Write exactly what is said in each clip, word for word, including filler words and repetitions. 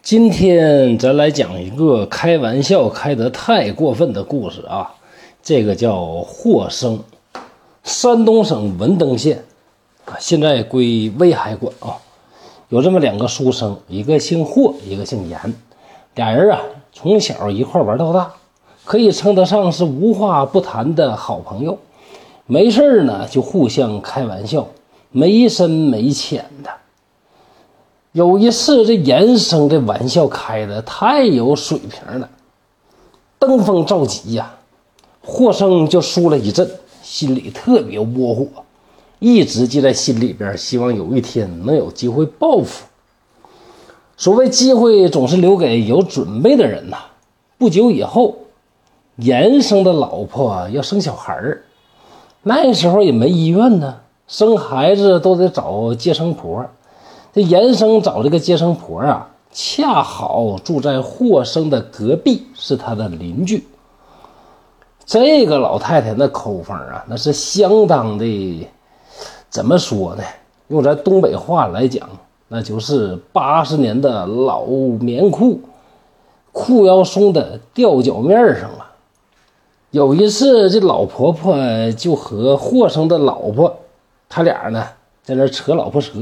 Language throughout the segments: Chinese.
今天咱来讲一个开玩笑开得太过分的故事啊，这个叫霍生，山东省文登县啊，现在归威海管啊。有这么两个书生，一个姓霍，一个姓严，俩人啊从小一块玩到大，可以称得上是无话不谈的好朋友。没事呢就互相开玩笑，没深没浅的。有一次这严生这玩笑开的太有水平了，登峰造极呀、啊，霍生就输了一阵，心里特别窝火，一直记在心里边，希望有一天能有机会报复。所谓机会总是留给有准备的人呐、啊。不久以后，严生的老婆要生小孩儿，那时候也没医院呢，生孩子都得找接生婆。这严生找这个接生婆啊，恰好住在霍生的隔壁，是他的邻居。这个老太太那口风啊，那是相当的，怎么说呢？用咱东北话来讲，那就是八十年的老棉裤，裤腰松的掉脚面上了。有一次，这老婆婆就和霍生的老婆，他俩呢在那扯老婆扯。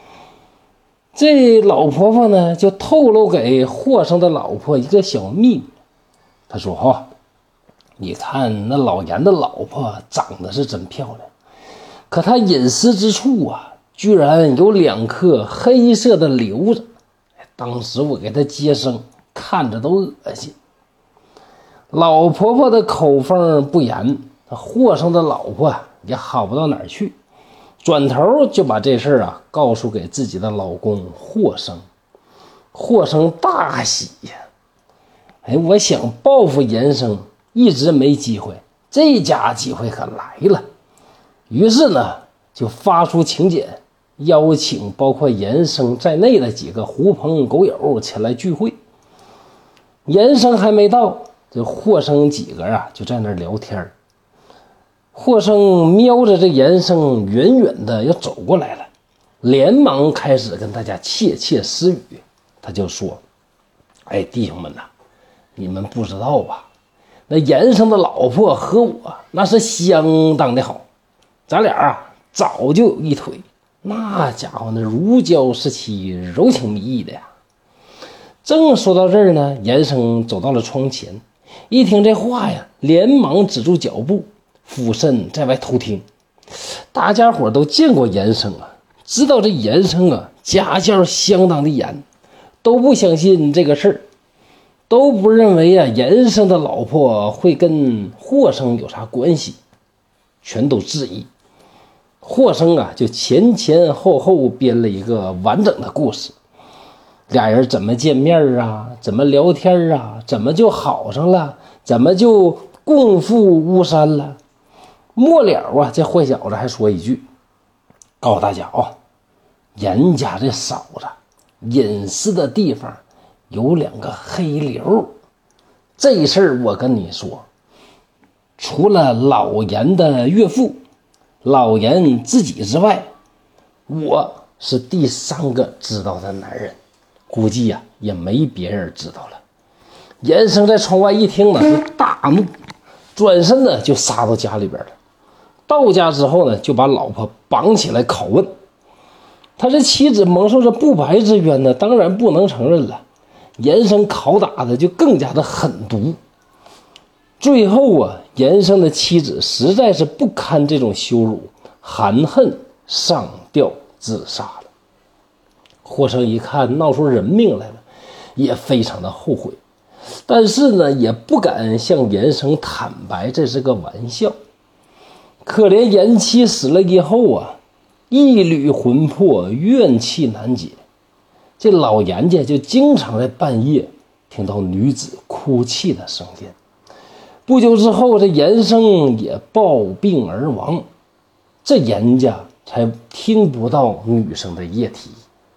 这老婆婆呢就透露给霍生的老婆一个小秘密，她说哈、哦，你看那老严的老婆长得是真漂亮，可她隐私之处啊居然有两颗黑色的瘤子，当时我给她接生看着都恶心。老婆婆的口风不严，霍生的老婆也好不到哪儿去，转头就把这事啊告诉给自己的老公霍生。霍生大喜呀！哎，我想报复严生一直没机会，这家机会可来了。于是呢，就发出请柬，邀请包括严生在内的几个狐朋狗友前来聚会。严生还没到，这霍生几个啊就在那聊天。霍生瞄着这严生远远的要走过来了，连忙开始跟大家窃窃私语。他就说：哎，弟兄们呐、啊，你们不知道吧，那严生的老婆和我那是相当的好，咱俩啊早就有一腿，那家伙呢如胶似漆，柔情蜜意的呀。正说到这儿呢，严生走到了窗前，一听这话呀，连忙止住脚步，俯身在外偷听。大家伙都见过严生啊，知道这严生啊家教相当的严，都不相信这个事儿，都不认为啊严生的老婆会跟霍生有啥关系，全都质疑。霍生啊就前前后后编了一个完整的故事，俩人怎么见面啊，怎么聊天啊，怎么就好上了，怎么就共赴巫山了。末了啊，这坏小子还说一句，告诉大家哦，严家这嫂子隐私的地方有两个黑瘤，这事儿我跟你说，除了老严的岳父老严自己之外，我是第三个知道的男人，估计呀、啊、也没别人知道了。严生在窗外一听呢是大怒，转身呢就杀到家里边了。到家之后呢，就把老婆绑起来拷问。他这妻子蒙受着不白之冤呢，当然不能承认了。严生拷打的就更加的狠毒。最后啊，严生的妻子实在是不堪这种羞辱，含恨上吊自杀了。霍生一看闹出人命来了，也非常的后悔，但是呢，也不敢向严生坦白这是个玩笑。可怜严妻死了以后啊，一缕魂魄，怨气难解。这老严家就经常在半夜听到女子哭泣的声音。不久之后，这严生也暴病而亡，这严家才听不到女生的液体。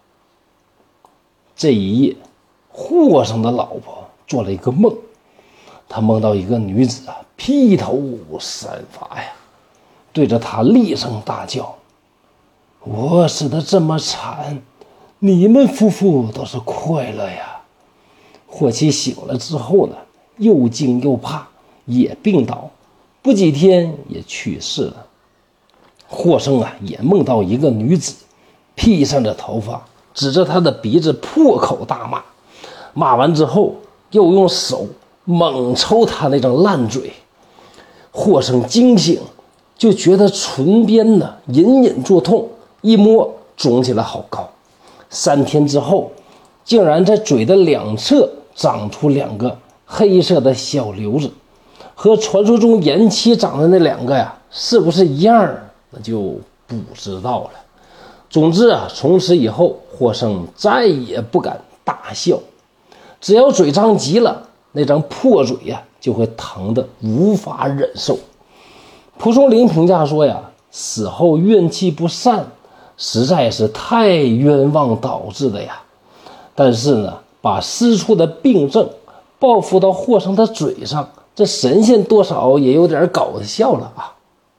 这一夜，霍生的老婆做了一个梦，他梦到一个女子啊，披头散发呀，对着他厉声大叫：我死得这么惨，你们夫妇都是快乐呀， 霍七醒了之后呢，又惊又怕，也病倒，不几天也去世了。霍生啊，也梦到一个女子，披散着头发，指着他的鼻子破口大骂，骂完之后又用手猛抽他那张烂嘴。霍生惊醒，就觉得唇边呢隐隐作痛，一摸肿起来好高。三天之后，竟然在嘴的两侧长出两个黑色的小瘤子，和传说中延期长的那两个呀，是不是一样，那就不知道了。总之啊，从此以后，霍生再也不敢大笑，只要嘴张急了，那张破嘴呀、啊、就会疼得无法忍受。蒲松龄评价说呀，死后怨气不散，实在是太冤枉导致的呀。但是呢，把私处的病症报复到霍生的嘴上，这神仙多少也有点搞笑了啊。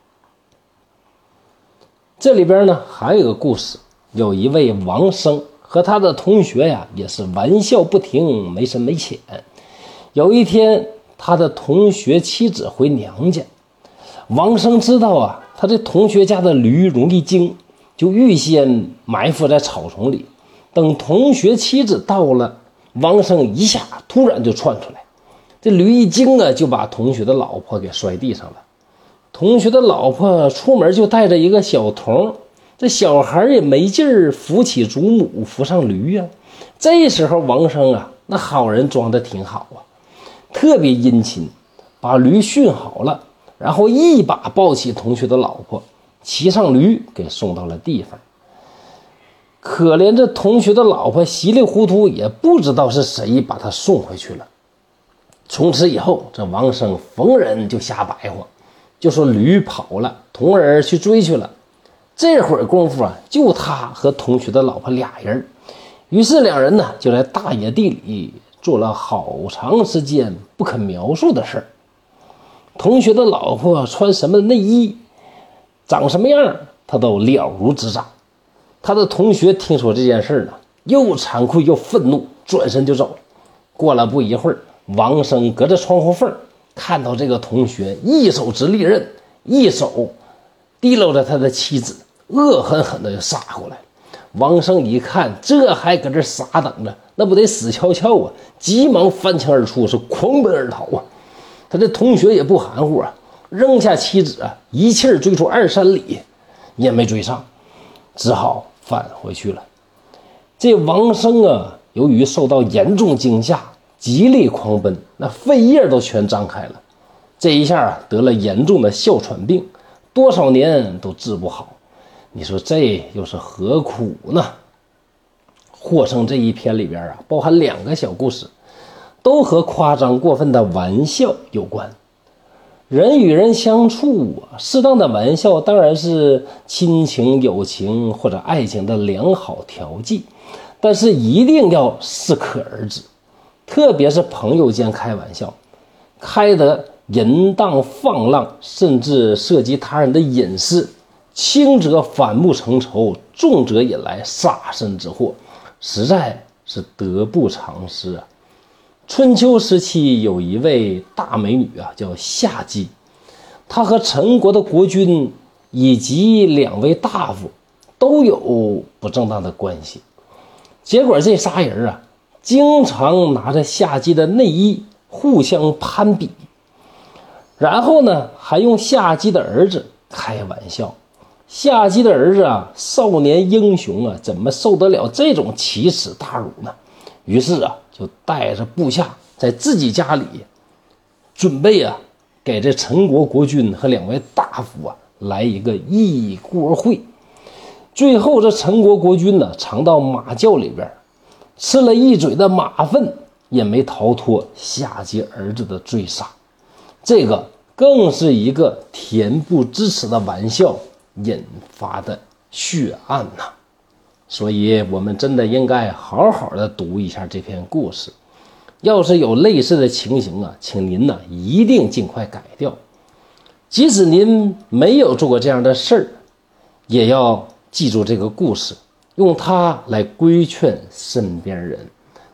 这里边呢还有一个故事，有一位王生和他的同学呀，也是玩笑不停，没深没浅。有一天，他的同学妻子回娘家，王生知道啊，他这同学家的驴容易惊，就预先埋伏在草丛里。等同学妻子到了，王生一下突然就窜出来，这驴一惊啊，就把同学的老婆给摔地上了。同学的老婆出门就带着一个小童，这小孩也没劲儿扶起祖母，扶上驴啊。这时候王生啊，那好人装的挺好啊，特别殷勤，把驴驯好了，然后一把抱起同学的老婆，骑上驴给送到了地方。可怜这同学的老婆稀里糊涂，也不知道是谁把他送回去了。从此以后，这王生逢人就瞎白话，就说驴跑了，童儿去追去了。这会儿功夫啊，就他和同学的老婆俩人，于是两人呢就在大野地里做了好长时间不可描述的事儿。同学的老婆穿什么内衣，长什么样，他都了如指掌。他的同学听说这件事呢，又惭愧又愤怒，转身就走。过了不一会儿，王生隔着窗户缝看到这个同学一手执利刃，一手提溜着他的妻子，恶狠狠的就杀过来。王生一看，这还搁这傻等着，那不得死翘翘啊！急忙翻墙而出，是狂奔而逃啊！他这同学也不含糊啊，扔下妻子啊，一气儿追出二三里，也没追上，只好返回去了。这王生啊，由于受到严重惊吓，极力狂奔，那肺叶都全张开了。这一下啊，得了严重的哮喘病，多少年都治不好。你说这又是何苦呢？霍生这一篇里边啊，包含两个小故事，都和夸张过分的玩笑有关。人与人相处啊，适当的玩笑当然是亲情、友情或者爱情的良好调剂，但是一定要适可而止。特别是朋友间开玩笑，开得淫荡放浪，甚至涉及他人的隐私，轻则反目成仇，重则引来杀身之祸，实在是得不偿失啊。春秋时期有一位大美女啊，叫夏姬，她和陈国的国君以及两位大夫都有不正当的关系。结果这仨人啊，经常拿着夏姬的内衣互相攀比，然后呢，还用夏姬的儿子开玩笑。夏姬的儿子啊，少年英雄啊，怎么受得了这种奇耻大辱呢？于是啊，就带着部下在自己家里准备啊，给这陈国国君和两位大夫啊来一个一锅烩。最后这陈国国君呢，尝到马厩里边吃了一嘴的马粪，也没逃脱夏姬儿子的追杀。这个更是一个恬不知耻的玩笑引发的血案呐、啊。所以我们真的应该好好的读一下这篇故事。要是有类似的情形啊，请您呢一定尽快改掉。即使您没有做过这样的事儿，也要记住这个故事，用它来规劝身边人。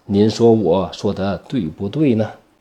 您说我说的对不对呢？